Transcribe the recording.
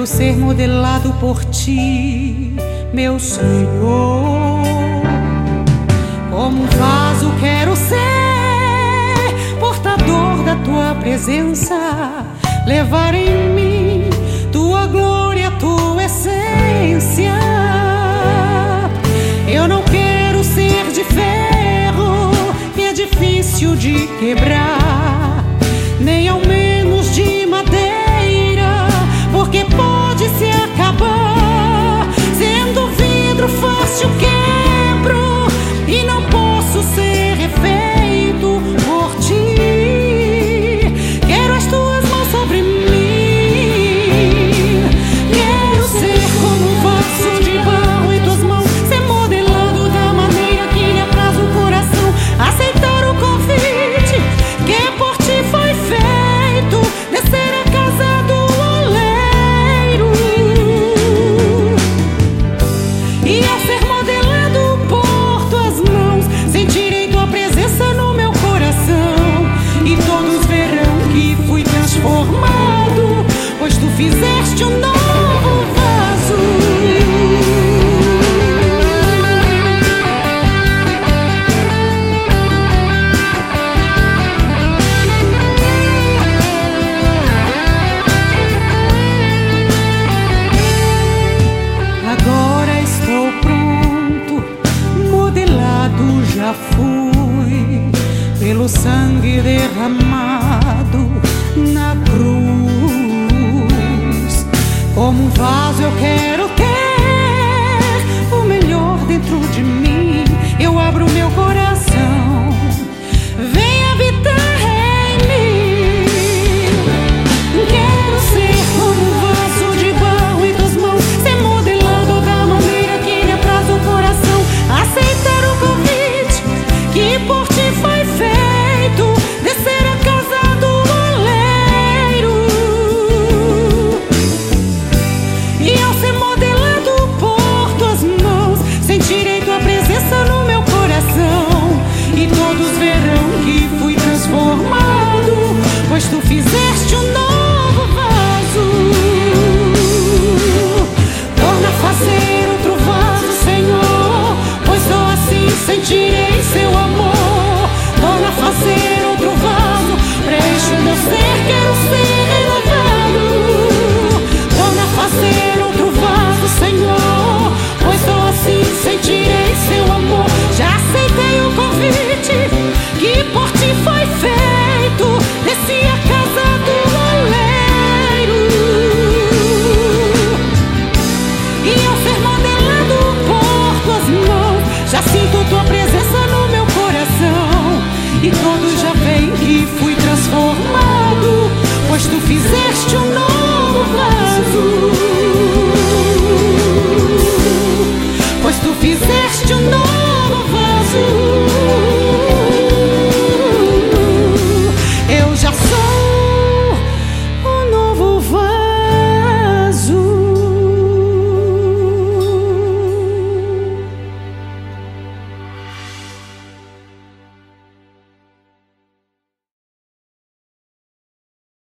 quero ser modelado por ti, meu Senhor. Como um vaso quero ser portador da tua presença, levar em mim tua glória, tua essência. Eu não quero ser de ferro, que é difícil de quebrar, nem ao menos de madeira, porque pode se acabar. Sendo vidro fácil quebro, e não posso ser refeito por ti. Quero as tuas mãos sobre mim. Quero ser como um vaso de barro em tuas mãos, ser modelado da maneira que lhe apraz o coração. Aceitar o convite que por ti foi feito, descer a casa do oleiro. E ao ser modelado por tuas mãos, sentirei tua presença no meu coração, e todos verão que fui transformado, pois tu fizeste um novo vaso. Agora estou pronto, modelado já fui, pelo sangue derramado na cruz. Como um vaso eu quero